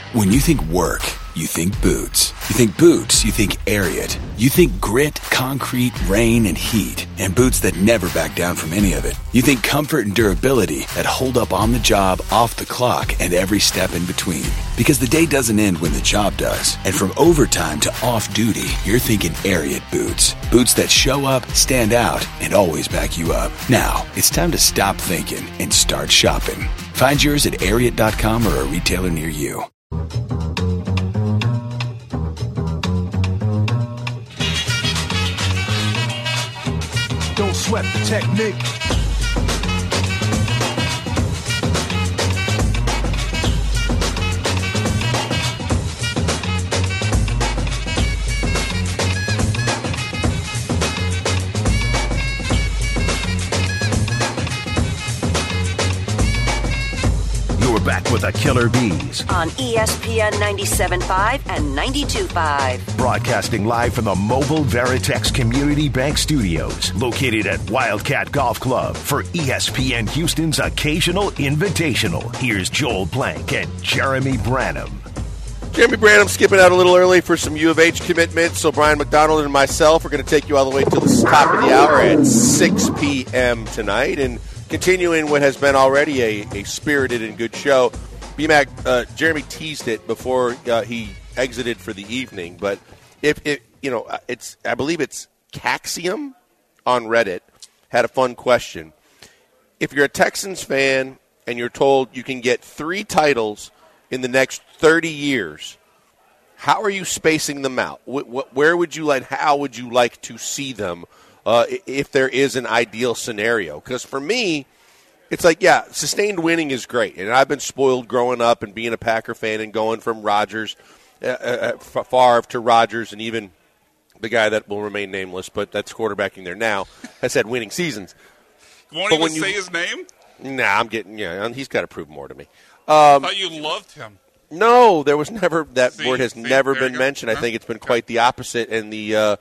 When you think work, you think boots. You think boots, you think Ariat. You think grit, concrete, rain, and heat. And boots that never back down from any of it. You think comfort and durability that hold up on the job, off the clock, and every step in between. Because the day doesn't end when the job does. And from overtime to off-duty, you're thinking Ariat boots. Boots that show up, stand out, and always back you up. Now, it's time to stop thinking and start shopping. Find yours at Ariat.com or a retailer near you. Don't sweat the technique. We're back with the Killer Bees on ESPN 97.5 and 92.5. Broadcasting live from the Mobile Veritex Community Bank Studios, located at Wildcat Golf Club for ESPN Houston's Occasional Invitational. Here's Joel Blank and Jeremy Branham. Jeremy Branham skipping out a little early for some U of H commitments, so Brian McDonald and myself are going to take you all the way to the top of the hour at 6 p.m. tonight, and continuing what has been already a spirited and good show. BMAC, Jeremy teased it before he exited for the evening, but I believe it's Caxium on Reddit had a fun question. If you're a Texans fan and you're told you can get 3 titles in the next 30 years, how are you spacing them out? Where would you like? How would you like to see them? If there is an ideal scenario. Because for me, it's like, yeah, sustained winning is great. And I've been spoiled growing up and being a Packer fan and going from Rodgers, Favre to Rodgers, and even the guy that will remain nameless, but that's quarterbacking there now, has had winning seasons. You won't even say his name? Nah, he's got to prove more to me. I thought you loved him. No, there was never, word has never been mentioned. I think it's been quite the opposite, and the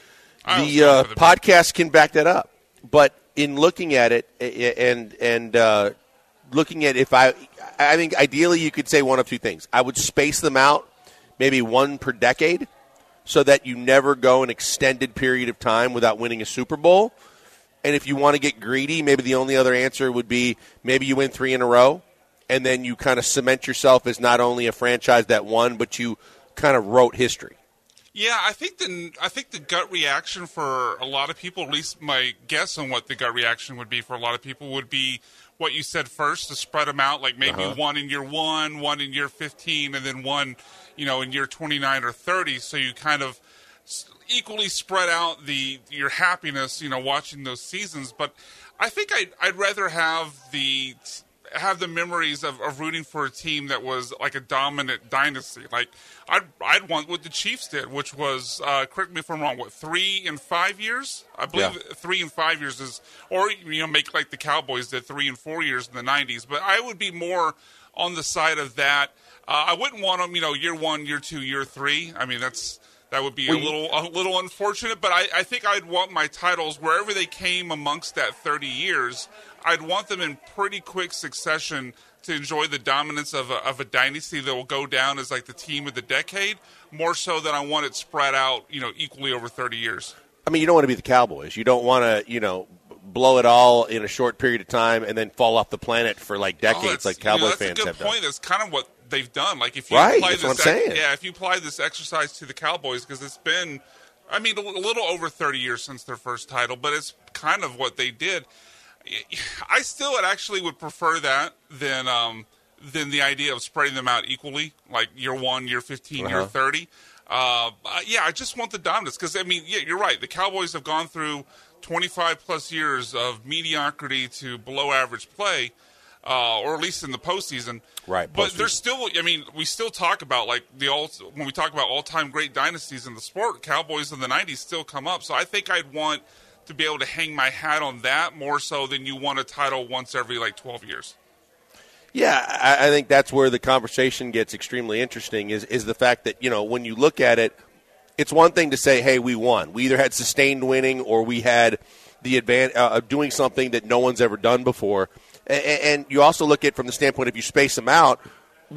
podcast can back that up. But in looking at it and looking at I think ideally you could say one of two things. I would space them out, maybe one per decade, so that you never go an extended period of time without winning a Super Bowl. And if you want to get greedy, maybe the only other answer would be maybe you win 3 in a row, and then you kind of cement yourself as not only a franchise that won, but you kind of wrote history. Yeah, I think the gut reaction for a lot of people, at least my guess on what the gut reaction would be for a lot of people, would be what you said first, to spread them out, like maybe one in year 1, one in year 15, and then one, in year 29 or 30. So you kind of equally spread out your happiness, watching those seasons. But I think I'd rather have the memories of rooting for a team that was like a dominant dynasty. Like I'd want what the Chiefs did, which was, correct me if I'm wrong, 3 in 5 years? I believe 3 in 5 years is, or make like the Cowboys did 3 and 4 years in the 90s. But I would be more on the side of that. I wouldn't want them, year 1, year 2, year 3. I mean, that would be a little unfortunate. But I think I'd want my titles wherever they came amongst that 30 years. I'd want them in pretty quick succession to enjoy the dominance of a dynasty that will go down as like the team of the decade, more so than I want it spread out, equally over 30 years. I mean, you don't want to be the Cowboys. You don't want to, blow it all in a short period of time and then fall off the planet for like decades, like Cowboy fans have done. That's a good point. That's kind of what they've done. Like if you if you apply this exercise to the Cowboys, because it's been, a little over 30 years since their first title, but it's kind of what they did. I still would prefer that than the idea of spreading them out equally, like year 1, year 15, year 30. I just want the dominance because, you're right. The Cowboys have gone through 25-plus years of mediocrity to below-average play, or at least in the postseason. Right. But there's still, we still talk about, like, when we talk about all-time great dynasties in the sport, Cowboys in the 90s still come up. So I think I'd want to be able to hang my hat on that more so than you won a title once every, 12 years. Yeah, I think that's where the conversation gets extremely interesting is the fact that, when you look at it, it's one thing to say, hey, we won. We either had sustained winning or we had the advantage of doing something that no one's ever done before. And you also look at it from the standpoint, if you space them out, well,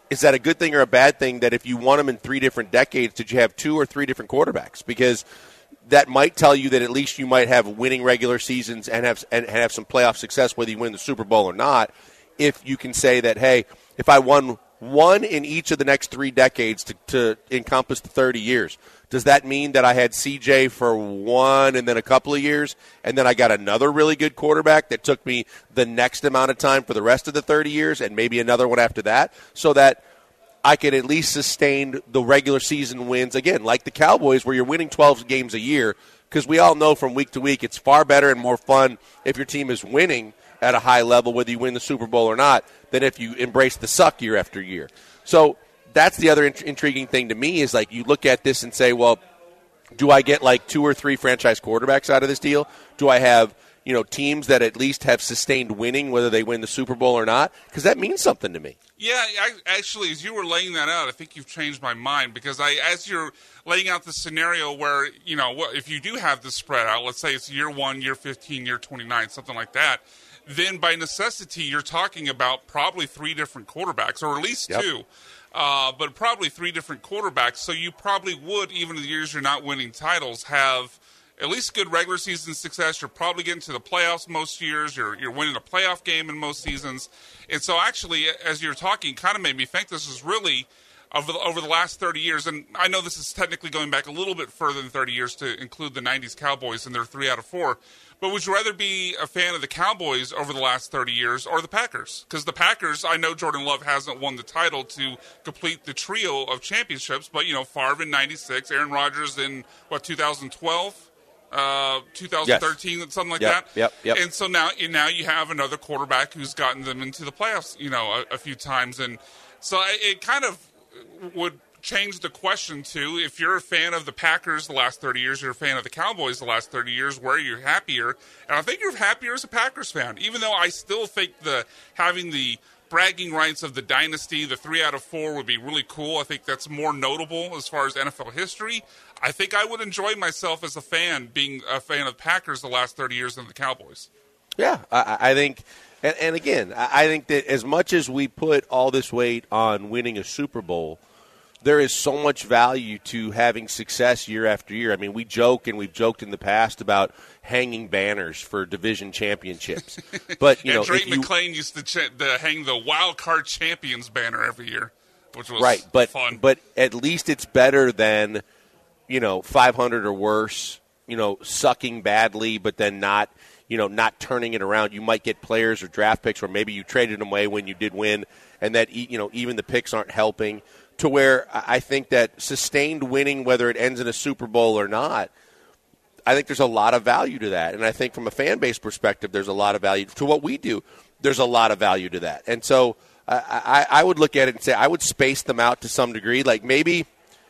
is that a good thing or a bad thing that if you won them in 3 different decades, did you have 2 or 3 different quarterbacks? Because that might tell you that at least you might have winning regular seasons and have some playoff success, whether you win the Super Bowl or not. If you can say that, hey, if I won one in each of the next 3 decades to encompass the 30 years, does that mean that I had CJ for 1 and then a couple of years, and then I got another really good quarterback that took me the next amount of time for the rest of the 30 years and maybe another one after that, so that I could at least sustain the regular season wins, again, like the Cowboys, where you're winning 12 games a year, because we all know from week to week it's far better and more fun if your team is winning at a high level, whether you win the Super Bowl or not, than if you embrace the suck year after year. So that's the other intriguing thing to me is, like, you look at this and say, well, do I get like 2 or 3 franchise quarterbacks out of this deal? Do I have, teams that at least have sustained winning, whether they win the Super Bowl or not? Because that means something to me. Yeah, actually, as you were laying that out, I think you've changed my mind, because as you're laying out the scenario where, if you do have this spread out, let's say it's year 1, year 15, year 29, something like that, then by necessity you're talking about probably 3 different quarterbacks, or at least 2, but probably 3 different quarterbacks. So you probably would, even in the years you're not winning titles, have at least good regular season success. You're probably getting to the playoffs most years. You're winning a playoff game in most seasons. And so actually, as you're talking, kind of made me think this is really over the last 30 years, and I know this is technically going back a little bit further than 30 years to include the 90s Cowboys and their 3 out of 4, but would you rather be a fan of the Cowboys over the last 30 years or the Packers? Because the Packers, I know Jordan Love hasn't won the title to complete the trio of championships, but, Favre in 96, Aaron Rodgers in, 2012? 2013, yes. Something like that. Yep. And so now you have another quarterback who's gotten them into the playoffs, a few times. And so it kind of would change the question to, if you're a fan of the Packers the last 30 years, you're a fan of the Cowboys the last 30 years, where you're happier. And I think you're happier as a Packers fan, even though I still think having the bragging rights of the dynasty, the 3 out of 4 would be really cool. I think that's more notable as far as NFL history. I think I would enjoy myself as a fan being a fan of Packers the last 30 years than the Cowboys. Yeah, I think, and again, I think that as much as we put all this weight on winning a Super Bowl, there is so much value to having success year after year. I mean, we joke, and we've joked in the past about hanging banners for division championships. But Drake McClain used to hang the Wild Card Champions banner every year, which was right. But fun. But at least it's better than 500 or worse. Sucking badly, but then not turning it around. You might get players or draft picks, or maybe you traded them away when you did win, and that even the picks aren't helping. To where I think that sustained winning, whether it ends in a Super Bowl or not, I think there's a lot of value to that. And I think from a fan base perspective, there's a lot of value to what we do. There's a lot of value to that. And so I would look at it and say I would space them out to some degree. Like maybe,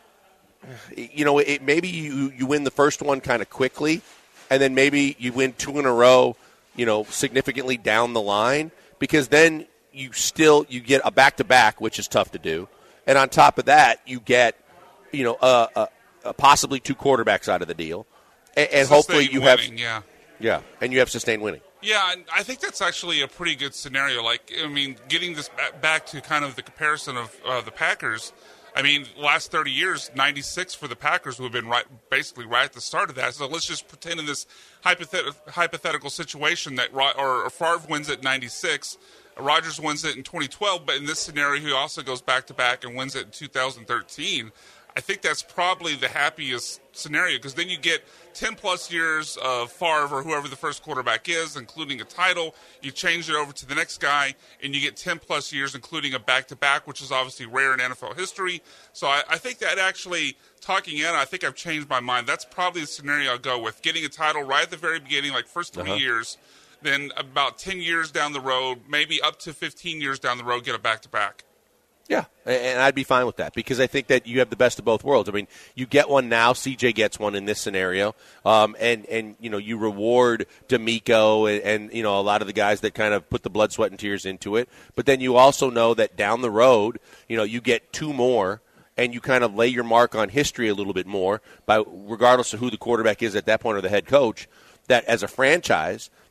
maybe you win the first one kind of quickly, and then maybe you win 2 in a row, significantly down the line, because then you get a back-to-back, which is tough to do. And on top of that, you get, possibly 2 quarterbacks out of the deal, and hopefully you winning, have, and you have sustained winning. Yeah, and I think that's actually a pretty good scenario. Getting this back to kind of the comparison of the Packers. I mean, last 30 years, 96 for the Packers would have been basically right at the start of that. So let's just pretend in this hypothetical situation that Favre wins at 96. Rodgers wins it in 2012, but in this scenario, he also goes back-to-back and wins it in 2013. I think that's probably the happiest scenario, because then you get 10-plus years of Favre or whoever the first quarterback is, including a title. You change it over to the next guy, and you get 10-plus years, including a back-to-back, which is obviously rare in NFL history. So I think that actually, talking in, I think I've changed my mind. That's probably the scenario I'll go with, getting a title right at the very beginning, like first 3 years. Then about 10 years down the road, maybe up to 15 yeyears down the road, get a back-to-back. Yeah, and I'd be fine with that, because I think that you have the best of both worlds. I mean, you get one now. CJ gets one in this scenario, and you reward D'Amico and a lot of the guys that kind of put the blood, sweat, and tears into it. But then you also know that down the road, you get 2 more, and you kind of lay your mark on history a little bit more, regardless of who the quarterback is at that point or the head coach. That as a franchise,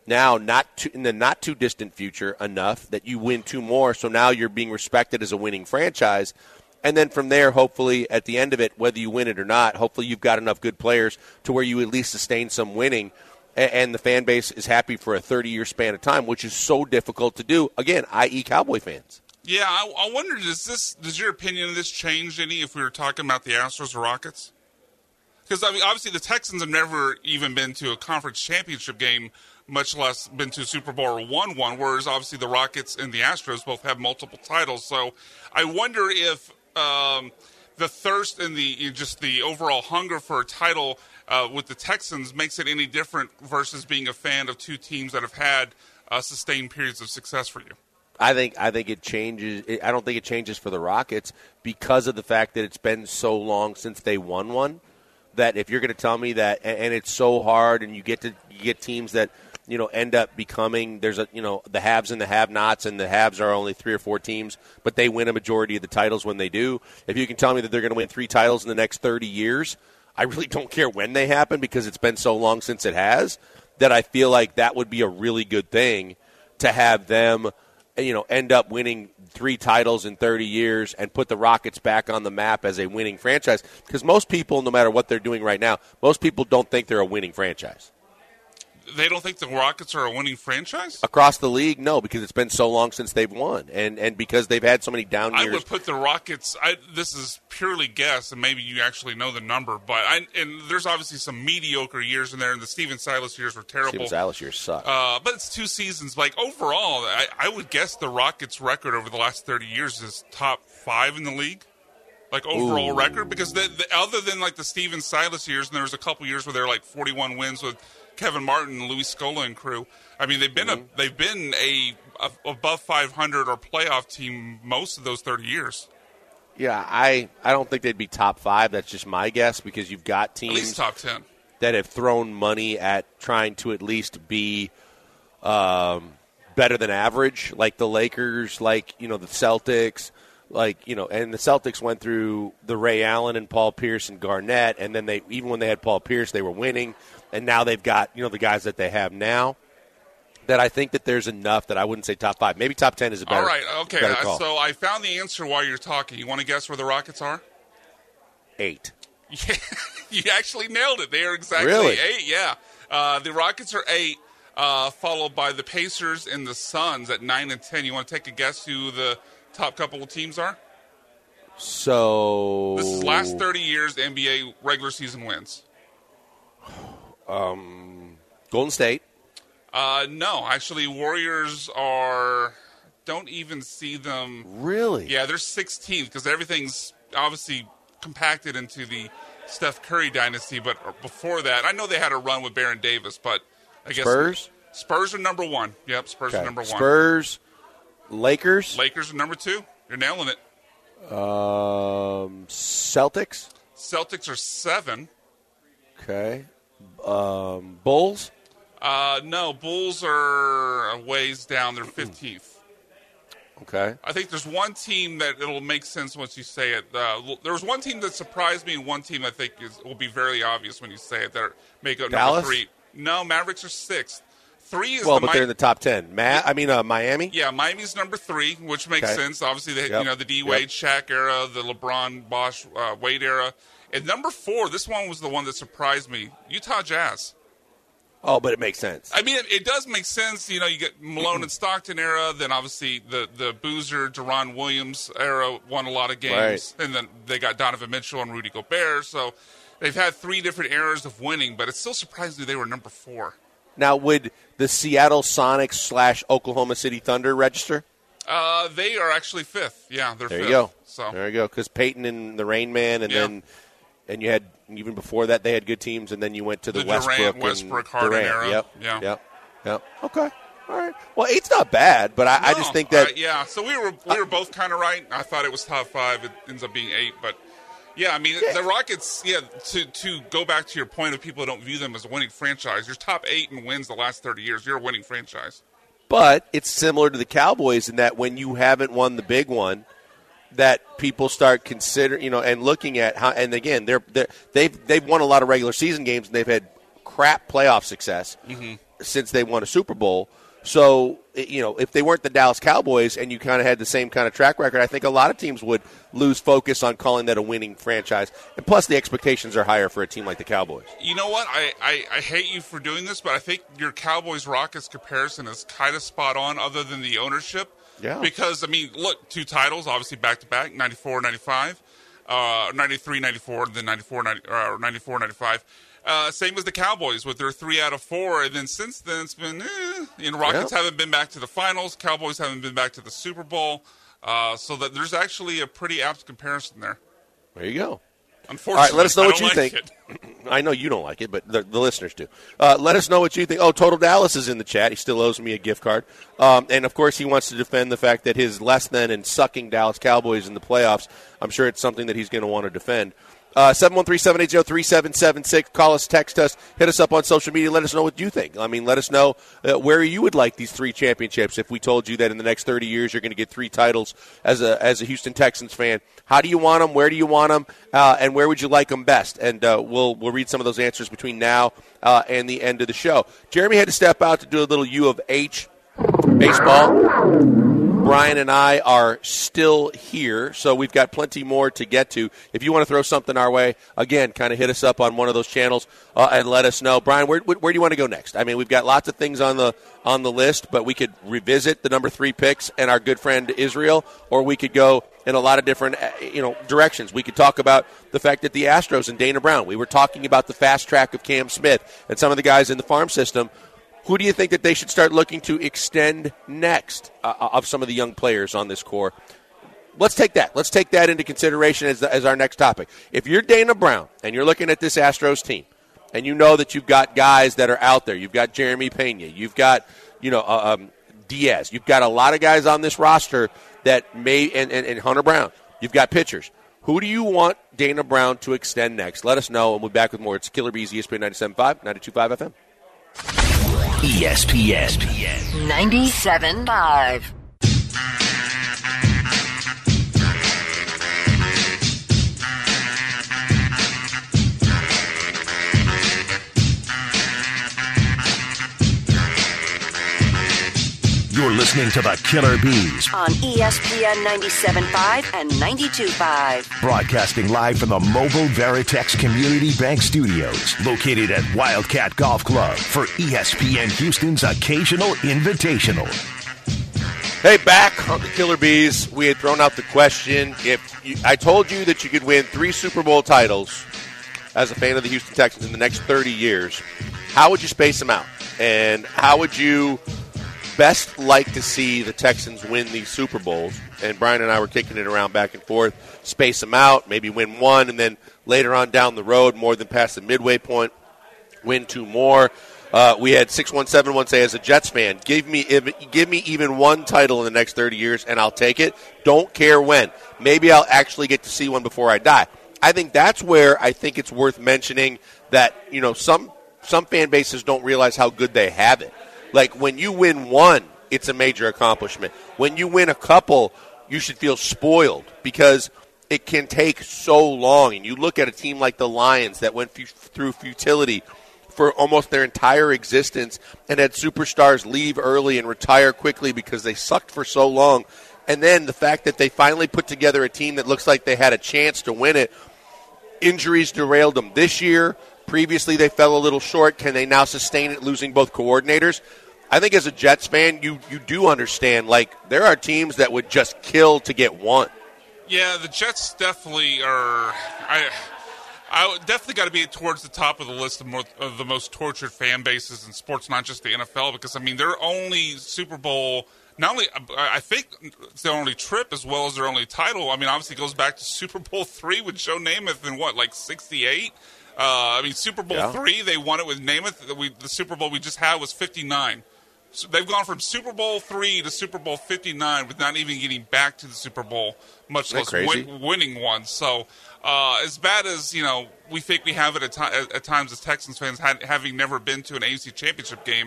now in the not too distant future enough that you win 2 more, so now you're being respected as a winning franchise. And then from there, hopefully, at the end of it, whether you win it or not, hopefully you've got enough good players to where you at least sustain some winning, and the fan base is happy for a 30-year span of time, which is so difficult to do, again, i.e. Cowboy fans. Yeah, I wonder, does your opinion of this change any if we were talking about the Astros or Rockets? Because, I mean, obviously the Texans have never even been to a conference championship game, much less been to a Super Bowl or won one, whereas obviously the Rockets and the Astros both have multiple titles. So I wonder if the thirst and the overall hunger for a title with the Texans makes it any different versus being a fan of 2 teams that have had sustained periods of success for you. I think it changes. I don't think it changes for the Rockets because of the fact that it's been so long since they won one. That if you're going to tell me that, and it's so hard, and you get teams that end up becoming the haves and the have-nots, and the haves are only 3 or 4 teams, but they win a majority of the titles when they do. If you can tell me that they're going to win 3 titles in the next 30 years, I really don't care when they happen because it's been so long since it has. That I feel like that would be a really good thing to have them, end up winning 3 titles in 30 years and put the Rockets back on the map as a winning franchise. Because most people, no matter what they're doing right now, most people don't think they're a winning franchise. They don't think the Rockets are a winning franchise? Across the league, no, because it's been so long since they've won. And because they've had so many down years. I would put the Rockets, this is purely guess, and maybe you actually know the number, but and there's obviously some mediocre years in there, and the Steven Silas years were terrible. Steven Silas years suck. But it's 2 seasons. Like, overall, I would guess the Rockets' record over the last 30 years is top 5 in the league. Like, overall record, because other than, like, the Steven Silas years, and there was a couple years where they were, like, 41 wins with Kevin Martin, Luis Scola, and crew. I mean, they've been a above 500 or playoff team most of those 30 years. Yeah, I don't think they'd be top 5. That's just my guess because you've got teams at least top 10 that have thrown money at trying to at least be better than average, like the Lakers, like the Celtics. And the Celtics went through the Ray Allen and Paul Pierce and Garnett, and then even when they had Paul Pierce, they were winning, and now they've got the guys that they have now. That I think that there's enough that I wouldn't say top 5, maybe top 10 is a better. All right, okay. Better call. So I found the answer while you're talking. You want to guess where the Rockets are? 8. Yeah, you actually nailed it. They are exactly really? 8. Yeah, the Rockets are 8. Followed by the Pacers and the Suns at 9 and 10. You want to take a guess who the top couple of teams are? So this is last 30 years NBA regular season wins. Golden State. No, actually, Warriors don't even see them. Really? Yeah, they're 16th because everything's obviously compacted into the Steph Curry dynasty. But before that, I know they had a run with Baron Davis, but I guess Spurs are number 1. Yep, Spurs are number 1. Spurs, Lakers. Lakers are number 2. You're nailing it. Celtics. Celtics are 7. Okay. Bulls. No, Bulls are a ways down. They're 15th. Okay. I think there's one team that it'll make sense once you say it. There was one team that surprised me, and one team I think will be very obvious when you say it. That make up Dallas? number 3. No, Mavericks are 6th. 3 is but they're in the top 10. Miami. Yeah, Miami's number 3, which makes sense. Obviously, they the D Wade, Shaq era, the LeBron, Bosh, Wade era, and number 4. This one was the one that surprised me. Utah Jazz. Oh, but it makes sense. I mean, it does make sense. You get Malone and Stockton era, then obviously the Boozer, Deron Williams era won a lot of games, and then they got Donovan Mitchell and Rudy Gobert. So they've had 3 different eras of winning, but it's still surprising they were number 4. Now, would the Seattle Sonics / Oklahoma City Thunder register? They are actually 5th. Yeah, they're 5th. There you go. So there you go. Because Peyton and the Rain Man, and then you had even before that they had good teams, and then you went to the Westbrook Harden era. Yep. Okay. All right. Well, 8's not bad, but I just think that So we were both kind of right. I thought it was top 5. It ends up being 8, but. Yeah, I mean, the Rockets, to go back to your point of people who don't view them as a winning franchise, you're top 8 in wins the last 30 years. You're a winning franchise. But it's similar to the Cowboys in that when you haven't won the big one, that people start considering, and looking at how, and again, they've won a lot of regular season games and they've had crap playoff success. Mm-hmm. since they won a Super Bowl. So, if they weren't the Dallas Cowboys and you kind of had the same kind of track record, I think a lot of teams would lose focus on calling that a winning franchise. And plus, the expectations are higher for a team like the Cowboys. You know what? I hate you for doing this, but I think your Cowboys-Rockets comparison is kind of spot on other than the ownership. Yeah. Because, look, 2 titles, obviously back-to-back, 94, 95, 93, 94, then 94, 95. Same as the Cowboys with their 3 out of 4, and then since then it's been, Rockets haven't been back to the finals, Cowboys haven't been back to the Super Bowl, so that there's actually a pretty apt comparison there. There you go. Unfortunately, all right, let us know what you like think. It. I know you don't like it, but the listeners do. Let us know what you think. Oh, Total Dallas is in the chat. He still owes me a gift card. And, of course, he wants to defend the fact that his less than and sucking Dallas Cowboys in the playoffs, I'm sure it's something that he's going to want to defend. 713-780-3776. Call us, text us, hit us up on social media. Let us know what you think. Let us know where you would like these 3 championships. If we told you that in the next 30 years you're going to get 3 titles as a Houston Texans fan, how do you want them? Where do you want them? And where would you like them best? And we'll read some of those answers between now and the end of the show. Jeremy had to step out to do a little U of H baseball. Brian and I are still here, so we've got plenty more to get to. If you want to throw something our way, again, kind of hit us up on one of those channels and let us know. Brian, where do you want to go next? We've got lots of things on the list, but we could revisit the number 3 picks and our good friend Israel, or we could go in a lot of different directions. We could talk about the fact that the Astros and Dana Brown, we were talking about the fast track of Cam Smith and some of the guys in the farm system. Who do you think that they should start looking to extend next of some of the young players on this core? Let's take that. Let's take that into consideration as our next topic. If you're Dana Brown and you're looking at this Astros team and you know that you've got guys that are out there, you've got Jeremy Pena, you've got Diaz, you've got a lot of guys on this roster that may and Hunter Brown, you've got pitchers. Who do you want Dana Brown to extend next? Let us know, and we'll be back with more. It's Killer Bees, ESPN 97.5, 92.5 FM. ESPN 97.5. You're listening to the Killer Bees On ESPN 97.5 and 92.5. Broadcasting live from the Mobile Veritex Community Bank Studios, located at Wildcat Golf Club for ESPN Houston's occasional invitational. Hey, back on the Killer Bees, we had thrown out the question. I told you that you could win 3 Super Bowl titles as a fan of the Houston Texans in the next 30 years, how would you space them out? And how would you best like to see the Texans win these Super Bowls? And Brian and I were kicking it around back and forth, space them out, maybe win 1, and then later on down the road, more than past the midway point, win 2 more. We had 6171 say, as a Jets fan, give me even 1 title in the next 30 years, and I'll take it. Don't care when. Maybe I'll actually get to see one before I die. I think that's where I think it's worth mentioning that, some fan bases don't realize how good they have it. Like, when you win 1, it's a major accomplishment. When you win a couple, you should feel spoiled because it can take so long. And you look at a team like the Lions that went through futility for almost their entire existence and had superstars leave early and retire quickly because they sucked for so long. And then the fact that they finally put together a team that looks like they had a chance to win it. Injuries derailed them this year. Previously, they fell a little short. Can they now sustain it, losing both coordinators? I think as a Jets fan, you do understand, like, there are teams that would just kill to get 1. Yeah, the Jets definitely are. I definitely got to be towards the top of the list of the most tortured fan bases in sports, not just the NFL, because, their only Super Bowl, not only, I think it's their only trip as well as their only title. Obviously it goes back to Super Bowl III with Joe Namath in, 68? Super Bowl III, they won it with Namath. The Super Bowl we just had was 59. So they've gone from Super Bowl III to Super Bowl 59 with not even getting back to the Super Bowl, much less winning one. So as bad as, we think we have it at times as Texans fans, having never been to an AFC Championship game,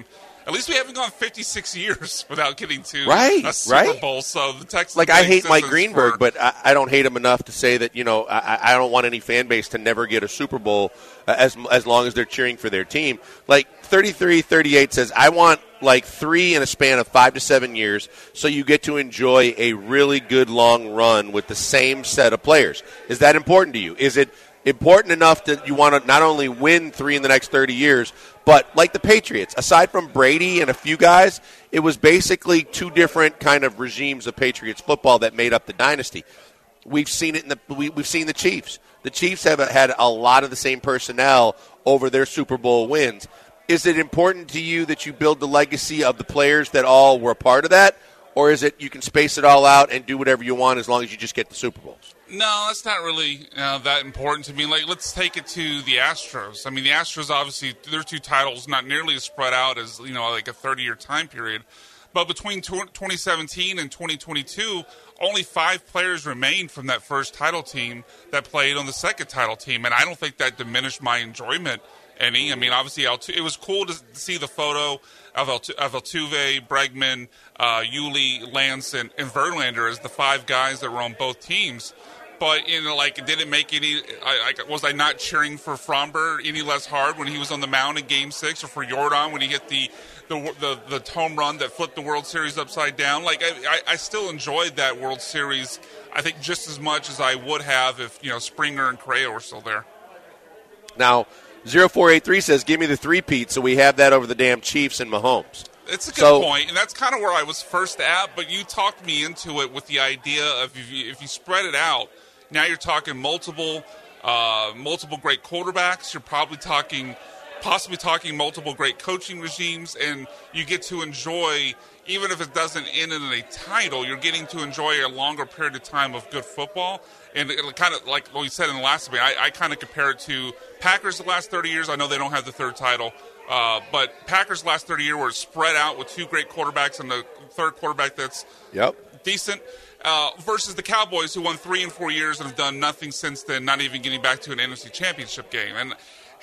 At least we haven't gone 56 years without getting to a Super Right. Bowl. So the Texans, like, I hate Mike Greenberg, but I don't hate him enough to say that, I don't want any fan base to never get a Super Bowl as long as they're cheering for their team. Like 33-38 says, I want like 3 in a span of 5 to 7 years, so you get to enjoy a really good long run with the same set of players. Is that important to you? Is it important enough that you want to not only win 3 in the next 30 years, but like the Patriots, aside from Brady and a few guys, it was basically 2 different kind of regimes of Patriots football that made up the dynasty. We've seen it we've seen the Chiefs. The Chiefs have had a lot of the same personnel over their Super Bowl wins. Is it important to you that you build the legacy of the players that all were a part of that? Or is it you can space it all out and do whatever you want as long as you just get the Super Bowls? No, that's not really that important to me. Like, let's take it to the Astros. I mean, the Astros, obviously, their 2 titles not nearly as spread out as, like a 30-year time period. But between 2017 and 2022, only 5 players remained from that first title team that played on the second title team. And I don't think that diminished my enjoyment any. I mean, obviously, it was cool to see the photo of Altuve, Bregman, Yuli, Lance, and Verlander as the 5 guys that were on both teams. But, did it make any was I not cheering for Fromber any less hard when he was on the mound in Game 6, or for Jordan when he hit the home run that flipped the World Series upside down? Like, I still enjoyed that World Series, I think, just as much as I would have if, Springer and Correa were still there. Now, 0483 says, give me the 3-peat, so we have that over the damn Chiefs and Mahomes. It's a good point, and that's kind of where I was first at, but you talked me into it with the idea of if you spread it out, now you're talking multiple great quarterbacks, you're possibly talking multiple great coaching regimes, and you get to enjoy, even if it doesn't end in a title, you're getting to enjoy a longer period of time of good football. And it kind of, like what we said in the last debate, I kind of compare it to Packers the last 30 years. I know they don't have the 3rd title, but Packers last 30 years were spread out with 2 great quarterbacks and the 3rd quarterback that's decent, versus the Cowboys, who won 3 in 4 years and have done nothing since then, not even getting back to an NFC Championship game. And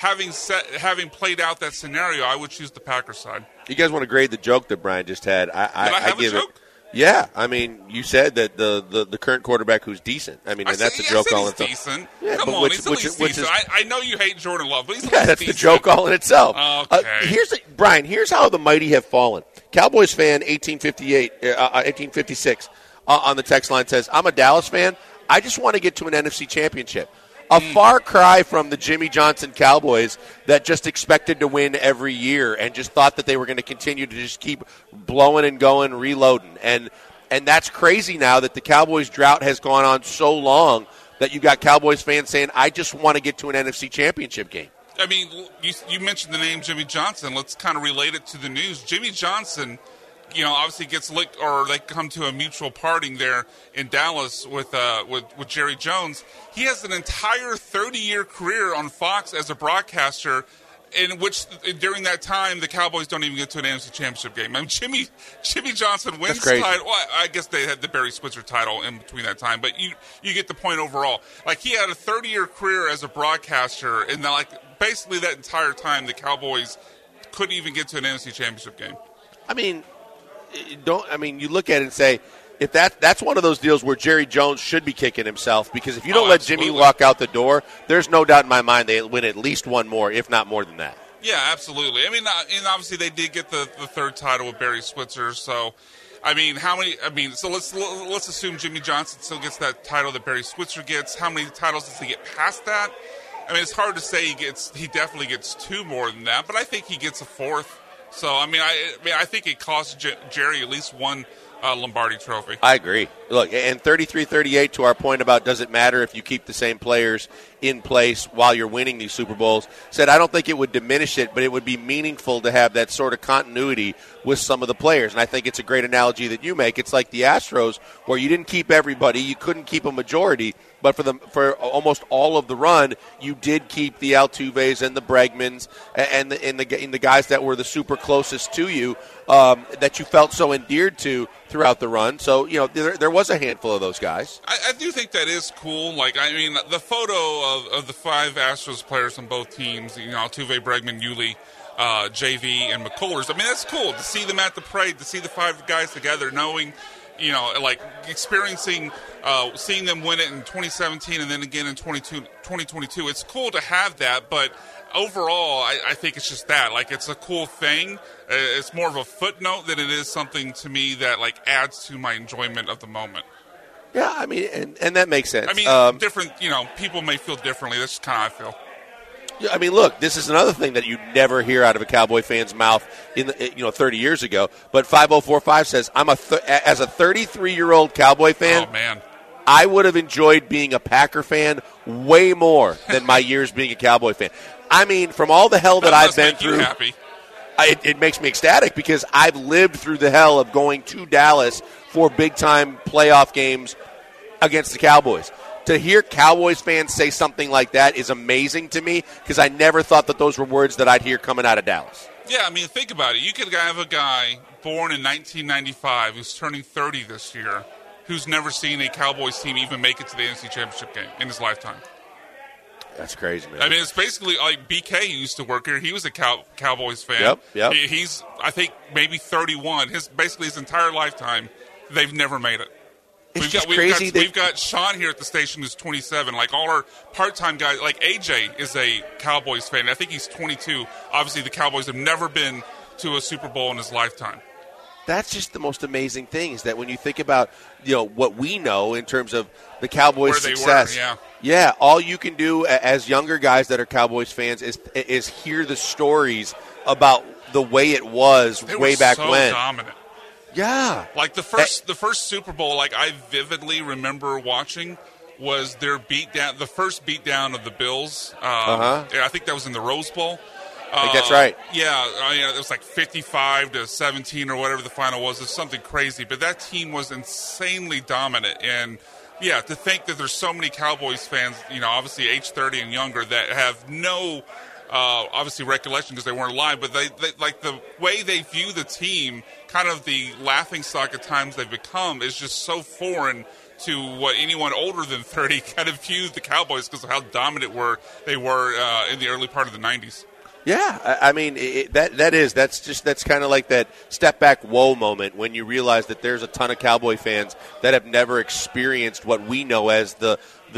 having played out that scenario, I would choose the Packers side. You guys want to grade the joke that Brian just had? Did I have give a joke? Yeah, I mean, you said that the current quarterback who's decent. I mean, and that's a joke all in itself. Decent. Yeah, Come on, he's at least decent. I know you hate Jordan Love, but he's at least that's decent. the joke all in itself. Okay. Brian, here's how the mighty have fallen. Cowboys fan 1856 on the text line says, I'm a Dallas fan. I just want to get to an NFC Championship. A far cry from the Jimmy Johnson Cowboys that just expected to win every year and just thought that they were going to continue to just keep blowing and going, reloading. And that's crazy now that the Cowboys drought has gone on so long that you got Cowboys fans saying, I just want to get to an NFC Championship game. I mean, you mentioned the name Jimmy Johnson. Let's kind of relate it to the news. Jimmy Johnson, obviously gets licked, or they come to a mutual parting there in Dallas with Jerry Jones. He has an entire 30-year career on Fox as a broadcaster, in which during that time the Cowboys don't even get to an NFC Championship game. I mean, Jimmy Johnson wins the title. Well, I guess they had the Barry Switzer title in between that time, but you get the point overall. Like, he had a 30-year career as a broadcaster, and basically that entire time the Cowboys couldn't even get to an NFC Championship game. I mean, you look at it and say, if that's one of those deals where Jerry Jones should be kicking himself, because if you don't let Jimmy walk out the door, there's no doubt in my mind they win at least one more, if not more than that. Yeah, absolutely. I mean, and obviously they did get the 3rd title with Barry Switzer. So, I mean, so let's assume Jimmy Johnson still gets that title that Barry Switzer gets. How many titles does he get past that? I mean, it's hard to say. He definitely gets 2 more than that, but I think he gets a 4th. So, I think it costs Jerry at least 1 Lombardi trophy. I agree. Look, and 33-38 to our point about does it matter if you keep the same players in place while you're winning these Super Bowls, said I don't think it would diminish it, but it would be meaningful to have that sort of continuity with some of the players. And I think it's a great analogy that you make. It's like the Astros, where you didn't keep everybody, you couldn't keep a majority, but for almost all of the run, you did keep the Altuves and the Bregmans and the guys that were the super closest to you that you felt so endeared to throughout the run. So, there was a handful of those guys. I do think that is cool. Like, I mean, the photo of the 5 Astros players on both teams, Altuve, Bregman, Yuli, JV and McCullers. I mean, that's cool to see them at the parade, to see the 5 guys together, knowing, like experiencing, seeing them win it in 2017 and then again in 2022. It's cool to have that, but overall, I think it's just that. Like, it's a cool thing. It's more of a footnote than it is something to me that, like, adds to my enjoyment of the moment. Yeah, I mean, and that makes sense. I mean, different, people may feel differently. That's just kind of how I feel. I mean, look, this is another thing that you never hear out of a Cowboy fan's mouth 30 years ago. But 5045 says, as a 33-year-old Cowboy fan, oh, man, I would have enjoyed being a Packer fan way more than my years being a Cowboy fan. I mean, from all the hell that I've been through, happy. It makes me ecstatic because I've lived through the hell of going to Dallas for big-time playoff games against the Cowboys. To hear Cowboys fans say something like that is amazing to me because I never thought that those were words that I'd hear coming out of Dallas. Yeah, I mean, think about it. You could have a guy born in 1995 who's turning 30 this year who's never seen a Cowboys team even make it to the NFC Championship game in his lifetime. That's crazy, man. I mean, it's basically like BK used to work here. He was a Cowboys fan. Yep. He's, I think, maybe 31. Basically his entire lifetime, they've never made it. We've got Sean here at the station who's 27. Like, all our part-time guys, like AJ is a Cowboys fan. I think he's 22. Obviously, the Cowboys have never been to a Super Bowl in his lifetime. That's just the most amazing thing is that when you think about, what we know in terms of the Cowboys' success. Yeah, all you can do as younger guys that are Cowboys fans is hear the stories about the way it was way back when. Dominant. Yeah. Like the first Super Bowl, like I vividly remember watching was their beatdown, the first beatdown of the Bills. I think that was in the Rose Bowl. I think that's right. Yeah, it was like 55-17 or whatever the final was. It's something crazy, but that team was insanely dominant. And yeah, to think that there's so many Cowboys fans, obviously age 30 and younger, that have no obviously recollection because they weren't alive, but they like the way they view the team, kind of the laughingstock at times they've become, is just so foreign to what anyone older than 30 kind of views the Cowboys because of how dominant they were in the early part of the 90s. Yeah, I mean that's kind of like that step back whoa moment when you realize that there's a ton of Cowboy fans that have never experienced what we know as the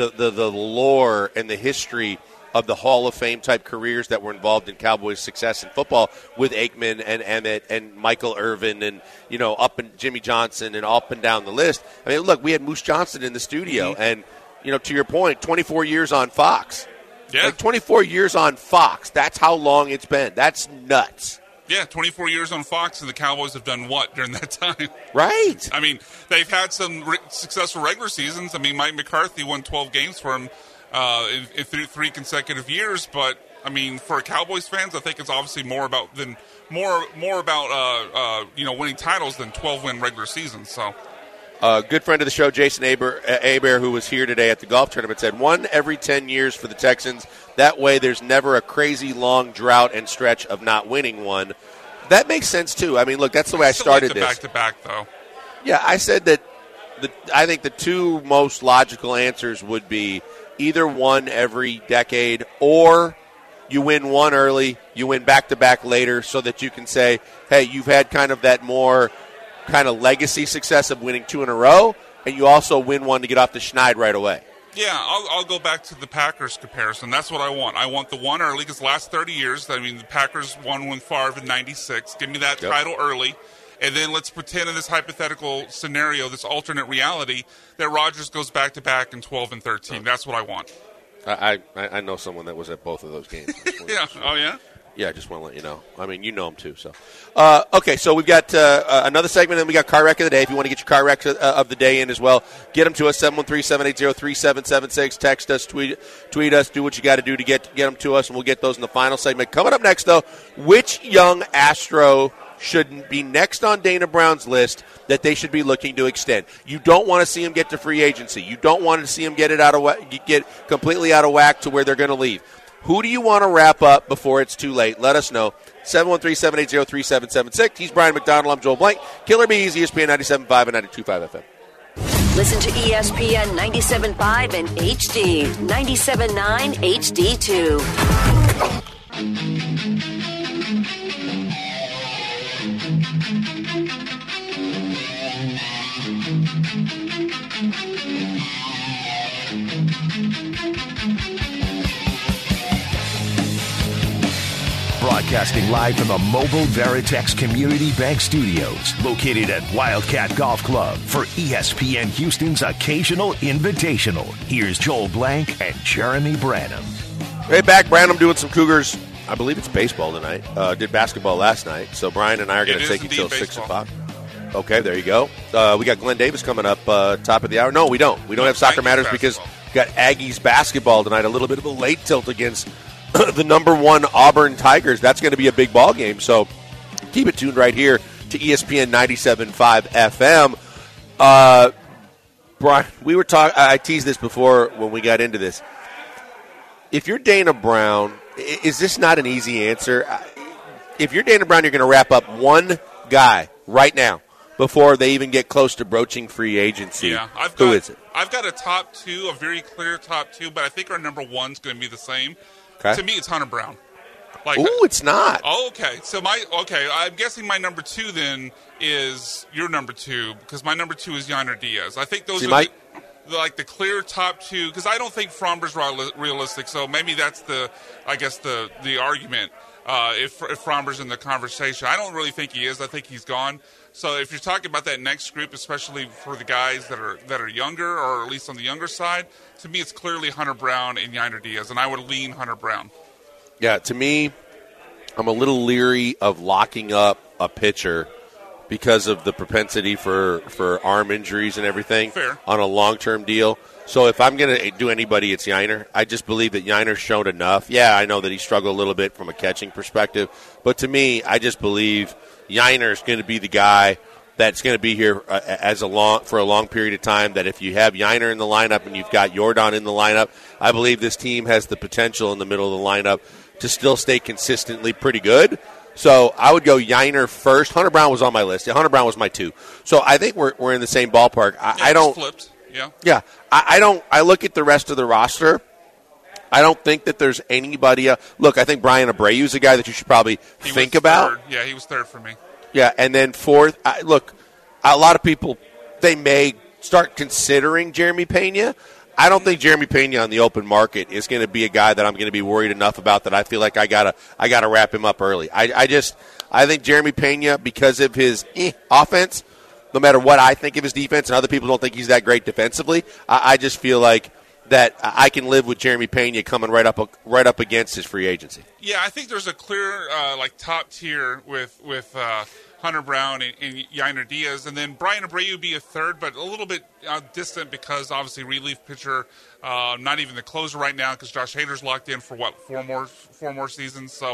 lore and the history of the Hall of Fame type careers that were involved in Cowboys' success in football with Aikman and Emmett and Michael Irvin and up and Jimmy Johnson and up and down the list. I mean, look, we had Moose Johnson in the studio, and to your point, 24 years on Fox. Yeah. Like 24 years on Fox. That's how long it's been. That's nuts. Yeah, 24 years on Fox, and the Cowboys have done what during that time? Right. I mean, they've had some successful regular seasons. I mean, Mike McCarthy won 12 games for him in 3 consecutive years. But, I mean, for Cowboys fans, I think it's obviously more about winning titles than 12-win regular seasons. So. Good friend of the show, Jason Aber, who was here today at the golf tournament, said 1 every 10 years for the Texans. That way there's never a crazy long drought and stretch of not winning one. That makes sense, too. I mean, look, that's the way I started like the this. Back-to-back, though. Yeah, I said that I think the 2 most logical answers would be either 1 every decade or you win 1 early, you win back-to-back later so that you can say, hey, you've had kind of that more kind of legacy success of winning 2 in a row, and you also win 1 to get off the schneid right away. Yeah, I'll go back to the Packers comparison. That's what I want. I want the 1 early because the last 30 years, I mean, the Packers won with Favre in 96. Give me that title early. And then let's pretend in this hypothetical scenario, this alternate reality, that Rodgers goes back-to-back in 12 and 13. That's what I want. I know someone that was at both of those games. Yeah. Oh, yeah? Yeah, I just want to let you know. I mean, you know them too. So, okay, so we've got another segment, and we got Car Wreck of the Day. If you want to get your Car Wreck of the Day in as well, get them to us, 713-780-3776. Text us, tweet us, do what you got to do to get them to us, and we'll get those in the final segment. Coming up next, though, which young Astro should be next on Dana Brown's list that they should be looking to extend? You don't want to see him get to free agency. You don't want to see him get completely out of whack to where they're going to leave. Who do you want to wrap up before it's too late? Let us know. 713-780-3776. He's Brian McDonald. I'm Joel Blank. Killer Bees, ESPN 97.5 and 92.5 FM. Listen to ESPN 97.5 and HD. 97.9 HD2. Broadcasting live from the Mobile Veritex Community Bank Studios, located at Wildcat Golf Club for ESPN Houston's Occasional Invitational. Here's Joel Blank and Jeremy Branham. Hey, back. Branham doing some Cougars. I believe it's baseball tonight. Did basketball last night. So Brian and I are going to take you till 6 o'clock. Okay, there you go. We got Glenn Davis coming up top of the hour. No, we don't. We don't have Soccer Matters because we got Aggies basketball tonight. A little bit of a late tilt against the number 1 Auburn Tigers. That's going to be a big ball game. So keep it tuned right here to ESPN 97.5 FM. Brian, we were talking. I teased this before when we got into this. If you're Dana Brown, is this not an easy answer? If you're Dana Brown, you're going to wrap up one guy right now before they even get close to broaching free agency. Yeah, Who is it? I've got a top 2, a very clear top 2, but I think our number 1's going to be the same. Okay. To me, it's Hunter Brown. It's not. Oh, okay. So I'm guessing my number 2 then is your number 2 because my number 2 is Yainer Diaz. I think those are the clear top 2 because I don't think Fromber's realistic. So maybe that's the argument. If Fromber's in the conversation, I don't really think he is. I think he's gone. So if you're talking about that next group, especially for the guys that are younger or at least on the younger side, to me it's clearly Hunter Brown and Yainer Diaz, and I would lean Hunter Brown. Yeah, to me, I'm a little leery of locking up a pitcher because of the propensity for arm injuries and everything. Fair. On a long-term deal. So if I'm going to do anybody, it's Yainer. I just believe that Yainer's shown enough. Yeah, I know that he struggled a little bit from a catching perspective, but to me, I just believe Yainer's going to be the guy that's going to be here for a long period of time, that if you have Yainer in the lineup and you've got Jordan in the lineup, I believe this team has the potential in the middle of the lineup to still stay consistently pretty good. So I would go Yainer first. Hunter Brown was on my list. Hunter Brown was my 2. So I think we're in the same ballpark. I don't flipped. Yeah. Yeah. I look at the rest of the roster. I don't think that there's anybody. Look, I think Brian Abreu is a guy that you should probably think about. Third. Yeah, he was 3rd for me. Yeah, and then 4th. Look, a lot of people, they may start considering Jeremy Pena. I don't think Jeremy Pena on the open market is going to be a guy that I'm going to be worried enough about that I feel like I gotta wrap him up early. I think Jeremy Pena, because of his offense, no matter what I think of his defense, and other people don't think he's that great defensively, I just feel like that I can live with Jeremy Pena coming right up against his free agency. Yeah, I think there's a clear top tier with Hunter Brown and Yainer Diaz, and then Brian Abreu be a 3rd, but a little bit distant because obviously relief pitcher, not even the closer right now because Josh Hader's locked in for 4 more seasons. So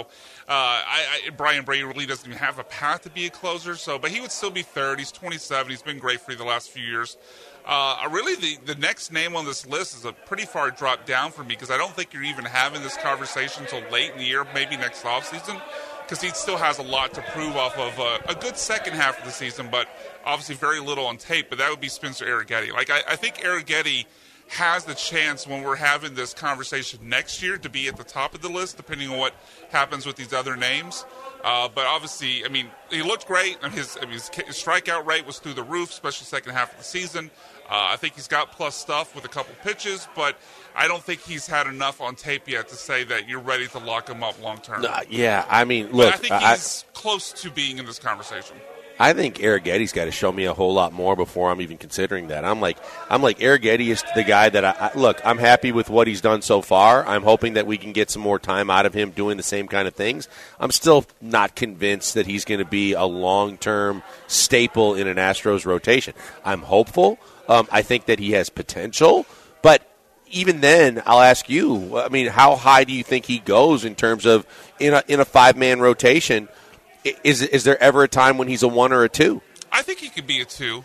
Brian Abreu really doesn't even have a path to be a closer. So, but he would still be 3rd. He's 27. He's been great for you the last few years. Really, the next name on this list is a pretty far drop down for me because I don't think you're even having this conversation until late in the year, maybe next offseason, because he still has a lot to prove off of a good second half of the season, but obviously very little on tape. But that would be Spencer Arrighetti. I think Arrighetti has the chance when we're having this conversation next year to be at the top of the list, depending on what happens with these other names. But obviously, he looked great. His strikeout rate was through the roof, especially second half of the season. I think he's got plus stuff with a couple pitches, but I don't think he's had enough on tape yet to say that you're ready to lock him up long term. Look, but I think he's close to being in this conversation. I think Arrighetti's got to show me a whole lot more before I'm even considering that. I'm like Arrighetti is the guy that I'm happy with what he's done so far. I'm hoping that we can get some more time out of him doing the same kind of things. I'm still not convinced that he's going to be a long-term staple in an Astros rotation. I'm hopeful. I think that he has potential, but even then, I'll ask you, how high do you think he goes in terms of in a 5-man rotation? Is there ever a time when he's a 1 or a 2? I think he could be a 2.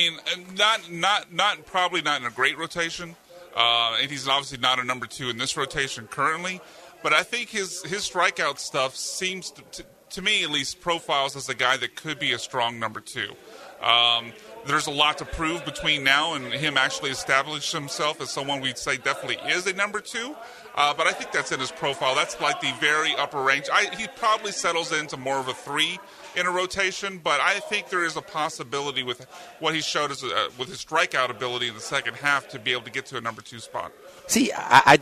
Probably not in a great rotation, and he's obviously not a number 2 in this rotation currently. But I think his strikeout stuff seems to me at least profiles as a guy that could be a strong number 2. There's a lot to prove between now and him actually establish himself as someone we'd say definitely is a number 2. But I think that's in his profile. That's like the very upper range. He probably settles into more of a 3 in a rotation, but I think there is a possibility with what he showed with his strikeout ability in the second half to be able to get to a number 2 spot. See,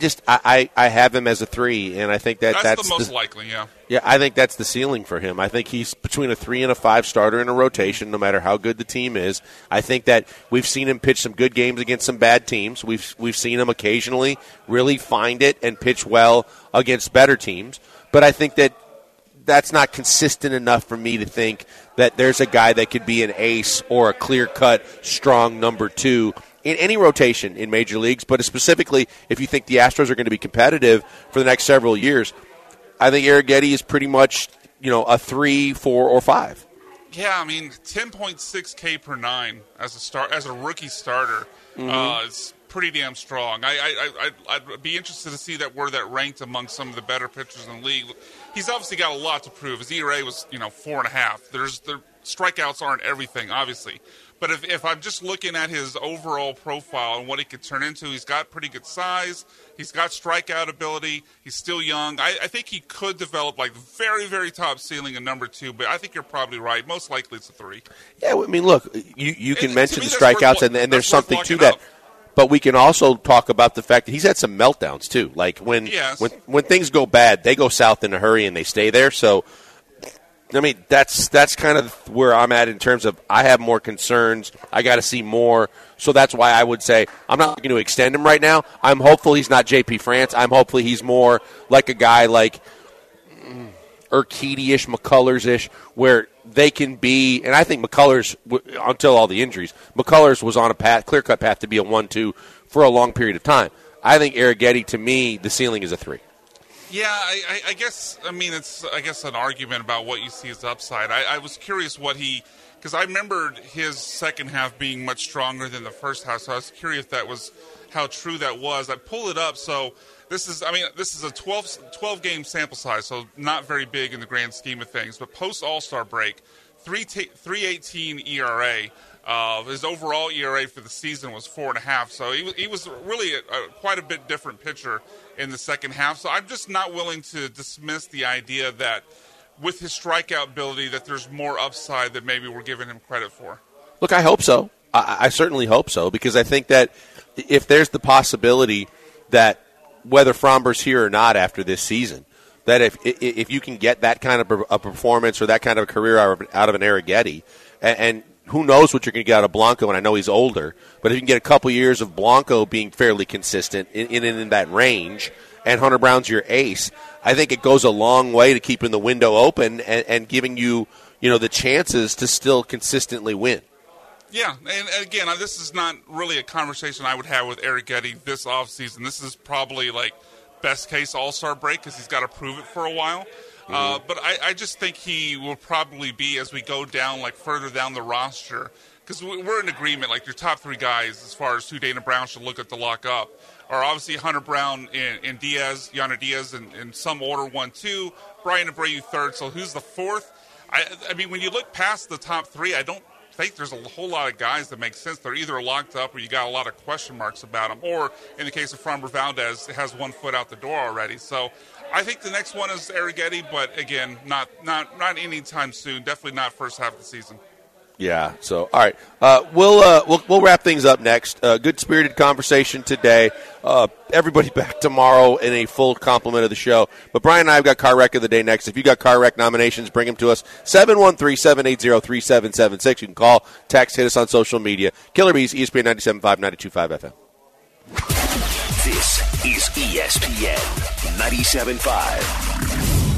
I have him as a 3, and I think that's the most likely, yeah. Yeah, I think that's the ceiling for him. I think he's between a 3 and a 5 starter in a rotation, no matter how good the team is. I think that we've seen him pitch some good games against some bad teams. We've seen him occasionally really find it and pitch well against better teams. But I think that that's not consistent enough for me to think that there's a guy that could be an ace or a clear-cut, strong number 2 in any rotation in major leagues, but specifically if you think the Astros are going to be competitive for the next several years, I think Arrighetti is pretty much, a 3, 4, or 5. Yeah, I mean, 10.6 K per 9 as a rookie starter is pretty damn strong. I'd be interested to see where that ranked among some of the better pitchers in the league. He's obviously got a lot to prove. His ERA was 4.5. The strikeouts aren't everything, obviously. But if I'm just looking at his overall profile and what he could turn into, he's got pretty good size. He's got strikeout ability. He's still young. I think he could develop very, very top ceiling in number 2, but I think you're probably right. Most likely it's a 3. Yeah, I mean, look, you can mention the strikeouts, and there's something to that. But we can also talk about the fact that he's had some meltdowns, too. Like when things go bad, they go south in a hurry and they stay there. So, I mean, that's kind of where I'm at in terms of I have more concerns. I got to see more. So that's why I would say I'm not going to extend him right now. I'm hopeful he's not J.P. France. I'm hopefully he's more like a guy like Urquidy-ish, McCullers-ish, where they can be, and I think McCullers, until all the injuries, McCullers was on a clear-cut path to be a 1-2 for a long period of time. I think Arrighetti, to me, the ceiling is a 3. Yeah, I guess, it's an argument about what you see as upside. I was curious because I remembered his second half being much stronger than the first half, so I was curious how true that was. I pulled it up, so this is a 12-game sample size, so not very big in the grand scheme of things, but post All-Star break, 3.18 ERA. His overall ERA for the season was 4.5, so he was really quite a bit different pitcher in the second half. So I'm just not willing to dismiss the idea that with his strikeout ability that there's more upside that maybe we're giving him credit for. Look, I hope so. I certainly hope so, because I think that if there's the possibility that whether Framber's here or not after this season, that if you can get that kind of a performance or that kind of a career out of an Arrighetti, and who knows what you're going to get out of Blanco, and I know he's older, but if you can get a couple years of Blanco being fairly consistent in that range, and Hunter Brown's your ace, I think it goes a long way to keeping the window open and giving you, the chances to still consistently win. Yeah, and again, this is not really a conversation I would have with Arrighetti this offseason. This is probably best case All-Star break because he's got to prove it for a while. But I just think he will probably be, as we go down, further down the roster, because we're in agreement, your top 3 guys as far as who Dana Brown should look at to lock up are obviously Hunter Brown and Diaz, Yonder Diaz in some order, 1-2, Brian Abreu 3rd, so who's the 4th? I mean, when you look past the top 3, I don't think there's a whole lot of guys that make sense. They're either locked up or you got a lot of question marks about them, or in the case of Framber Valdez, has one foot out the door already. So I think the next one is Arrighetti, but again, not anytime soon. Definitely not first half of the season. Yeah. So all right, we'll wrap things up next. Good spirited conversation today. Everybody back tomorrow in a full complement of the show. But Brian and I have got Car Wreck of the Day next. If you got Car Wreck nominations, bring them to us. 713-780-3776. You can call, text, hit us on social media. Killer Bees, ESPN 97.5, 92.5 FM. This is ESPN 97.5.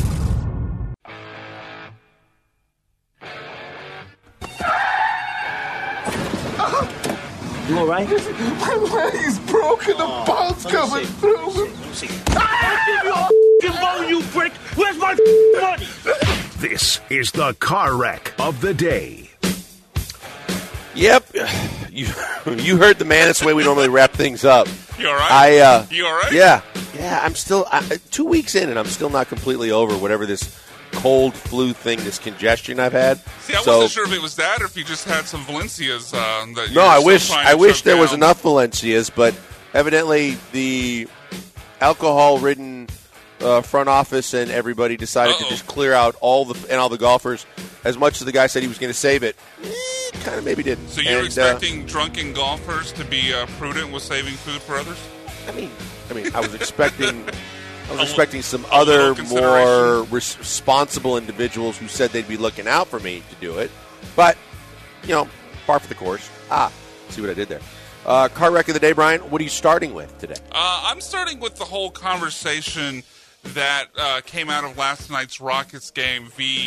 You all right? My leg's broken. The ball's coming through. I'll give you a phone, you prick. Where's my money? This is the Car Wreck of the Day. Yep. You heard the man. That's the way we normally wrap things up. You all right? You all right? Yeah. I'm still 2 weeks in, and I'm still not completely over whatever this cold flu thing, this congestion I've had. See, I wasn't sure if it was that or if you just had some Valencias. I wish there was enough Valencias, but evidently the alcohol-ridden front office and everybody decided to just clear out all the golfers. As much as the guy said he was going to save it, kind of maybe didn't. So you're expecting drunken golfers to be prudent with saving food for others? I mean, I was expecting some other more responsible individuals who said they'd be looking out for me to do it. But, par for the course. See what I did there. Car wreck of the day, Brian. What are you starting with today? I'm starting with the whole conversation that came out of last night's Rockets game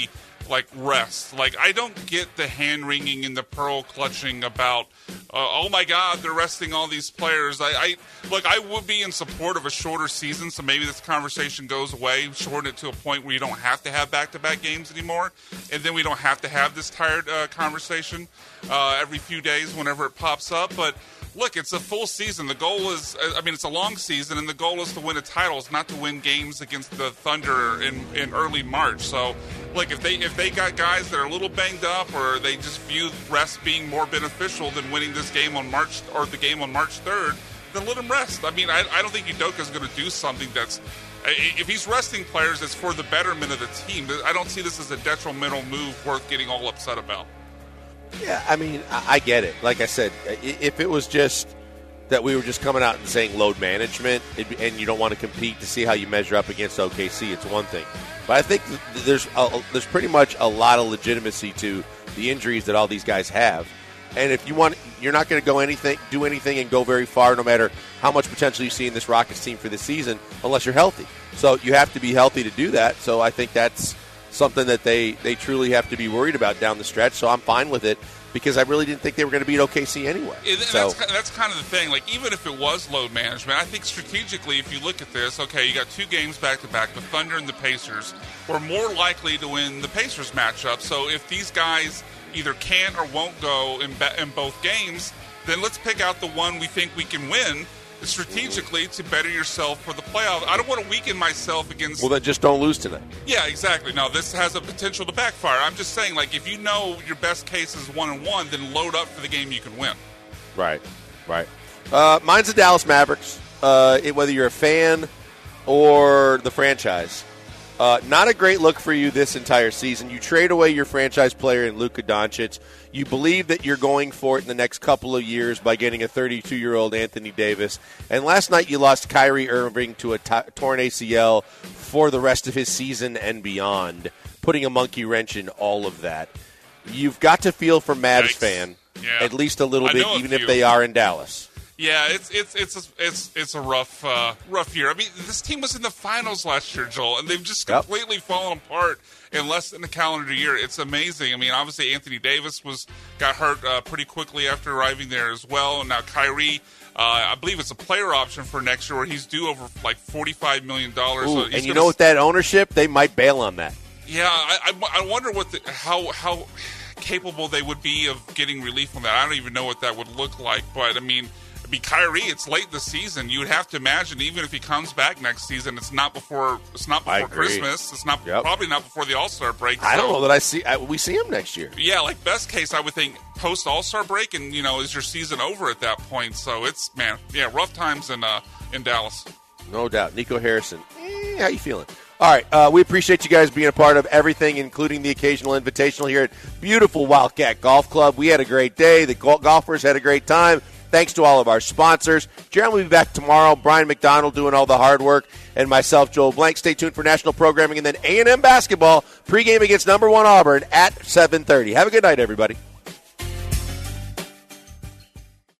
rest. I don't get the hand-wringing and the pearl-clutching about, oh, my God, they're resting all these players. I would be in support of a shorter season, so maybe this conversation goes away, shorten it to a point where you don't have to have back-to-back games anymore, and then we don't have to have this tired conversation every few days whenever it pops up. But look, it's a full season. The goal is, it's a long season, and the goal is to win a title. It's not to win games against the Thunder in early March. So, look, if they got guys that are a little banged up, or they just view rest being more beneficial than winning this game on March, or the game on March 3rd, then let them rest. I don't think Udoka's going to do something that's, if he's resting players, it's for the betterment of the team. I don't see this as a detrimental move worth getting all upset about. Yeah, I get it. Like I said, if it was just that we were just coming out and saying load management and you don't want to compete to see how you measure up against OKC, it's one thing. But I think there's pretty much a lot of legitimacy to the injuries that all these guys have. And if you're not going to do anything and go very far, no matter how much potential you see in this Rockets team for this season, unless you're healthy. So you have to be healthy to do that. So I think that's something that they truly have to be worried about down the stretch. So I'm fine with it because I really didn't think they were going to beat OKC anyway. That's kind of the thing. Even if it was load management, I think strategically, if you look at this, okay, you got two games back-to-back, the Thunder and the Pacers. We're more likely to win the Pacers matchup. So if these guys either can't or won't go in both games, then let's pick out the one we think we can win strategically to better yourself for the playoffs. I don't want to weaken myself against... Well, then just don't lose tonight. Yeah, exactly. Now, this has a potential to backfire. I'm just saying, if you know your best case is 1-1, then load up for the game you can win. Right. Mine's the Dallas Mavericks. Whether you're a fan or the franchise, not a great look for you this entire season. You trade away your franchise player in Luka Doncic. You believe that you're going for it in the next couple of years by getting a 32-year-old Anthony Davis. And last night you lost Kyrie Irving to a torn ACL for the rest of his season and beyond, putting a monkey wrench in all of that. You've got to feel for Mavs fan at least a little bit, even if they are in Dallas. Yeah, it's a rough year. This team was in the finals last year, Joel, and they've just completely fallen apart in less than a calendar year. It's amazing. Obviously Anthony Davis got hurt pretty quickly after arriving there as well, and now Kyrie, I believe it's a player option for next year where he's due over $45 million. Ooh, so and with that ownership, they might bail on that. Yeah, I wonder how capable they would be of getting relief from that. I don't even know what that would look like, but Kyrie, it's late this season. You would have to imagine, even if he comes back next season, it's not before Christmas. It's not probably not before the All-Star break. I don't know that we see him next year. Yeah, best case, I would think post All-Star break, and is your season over at that point? So it's rough times in Dallas. No doubt. Nico Harrison, how you feeling? All right, we appreciate you guys being a part of everything, including the occasional invitational here at beautiful Wildcat Golf Club. We had a great day. The golfers had a great time. Thanks to all of our sponsors. Jeremy will be back tomorrow. Brian McDonald doing all the hard work. And myself, Joel Blank. Stay tuned for national programming. And then A&M basketball pregame against number 1 Auburn at 7:30. Have a good night, everybody.